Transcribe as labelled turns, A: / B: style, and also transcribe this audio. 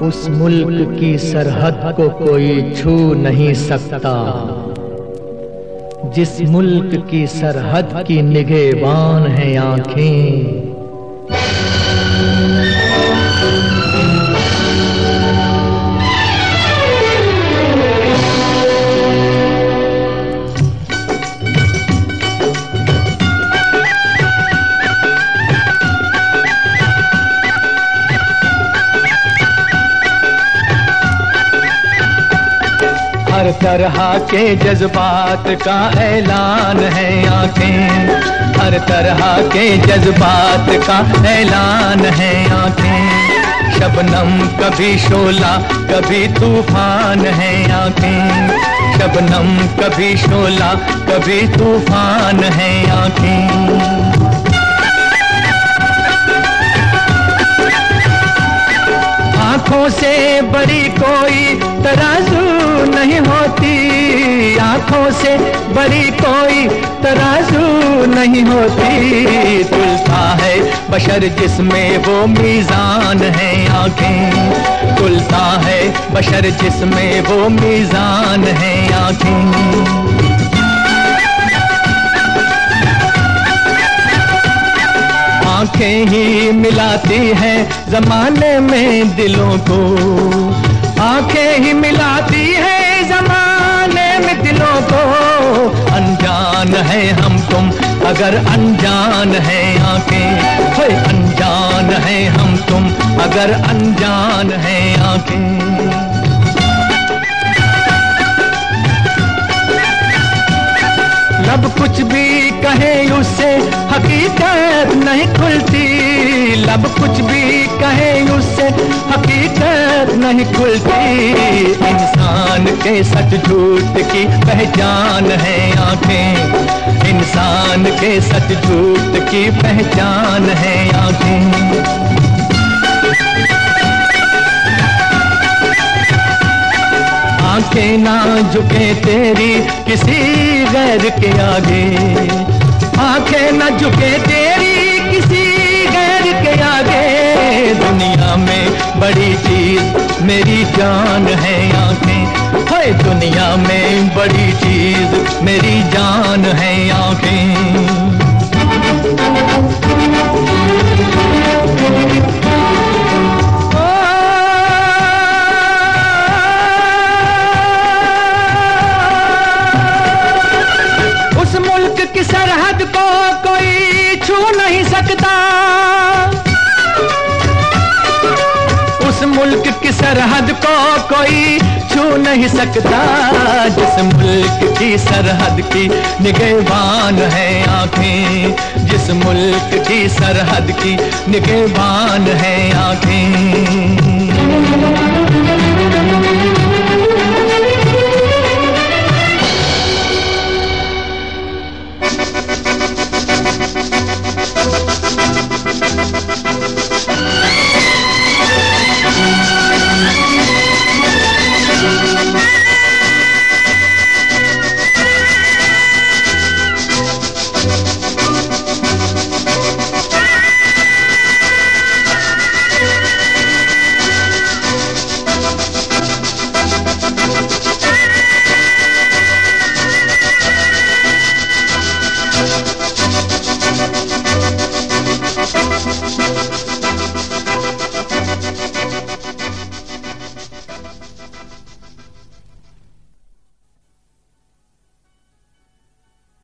A: उस मुल्क की सरहद को कोई छू नहीं सकता, जिस मुल्क की सरहद की निगहबान हैं आंखें। हर तरह के जज्बात का ऐलान है आंखें, हर तरह के जज्बात का ऐलान है आंखें। शबनम कभी शोला कभी तूफान है आंखें, शबनम कभी शोला कभी तूफान है आंखें। आँखों से बड़ी कोई तराजू नहीं होती, आँखों से बड़ी कोई तराजू नहीं होती। तुलता है बशर जिसमें वो मीज़ान है आँखें, तुलता है बशर जिसमें वो मीज़ान है आँखें। आंखें ही मिलाती हैं ज़माने में दिलों को, आंखें ही मिलाती हैं ज़माने में दिलों को। अनजान है हम तुम अगर अनजान है आंखें, अनजान है हम तुम अगर अनजान है आंखें। लब कुछ भी कहे उससे हकीकत नहीं खुलती, लब कुछ भी कहे उससे हकीकत नहीं खुलती। इंसान के सच झूठ की पहचान है आंखें, इंसान के सच झूठ की पहचान है आंखें। आंखें ना झुके तेरी किसी गैर के आगे, आंखें ना झुके तेरी किसी गैर के आगे। दुनिया में बड़ी चीज मेरी जान है आंखें, हाय दुनिया में बड़ी चीज मेरी जान है आंखें। की सरहद को कोई छू नहीं सकता, उस मुल्क की सरहद को कोई छू नहीं सकता। जिस मुल्क की सरहद की निगहबान है आंखें, जिस मुल्क की सरहद की निगहबान है आंखें।